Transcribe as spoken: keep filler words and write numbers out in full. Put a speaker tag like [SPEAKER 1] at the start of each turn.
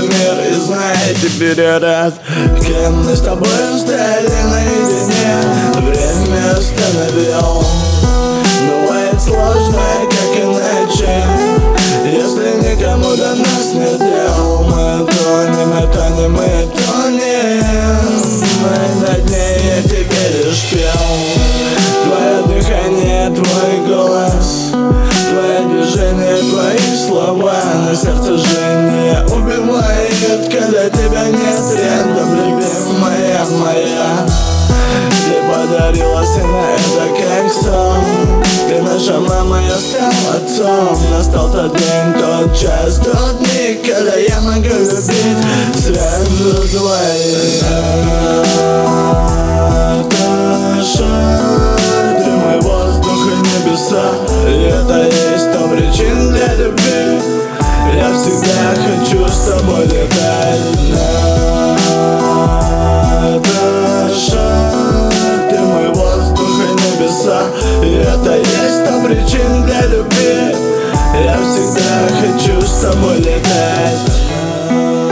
[SPEAKER 1] мир и знает теперь я рад. Кем мы с тобой стояли наедине, время остановил. Бывает сложно, как иначе, если никому до нас нет дел. Мы тонем, мы тонем, мы тонем, мы на дне, я тебе лишь пел. Твое дыхание, твой голос, твое движение, твои слова на сердце жжение убивает, когда тебя нет рядом, любимая моя. Ты подарила сына, это как сон. Ты наша мама, я стал отцом. Настал тот день, тот час, тот миг, когда я могу любить сразу двоих. Ты мой воздух и небеса, и это есть сто причин для любви. Я всегда хочу с тобой летать. Ты мой воздух и небеса, и это есть сто причин для любви. Я всегда хочу с тобой летать.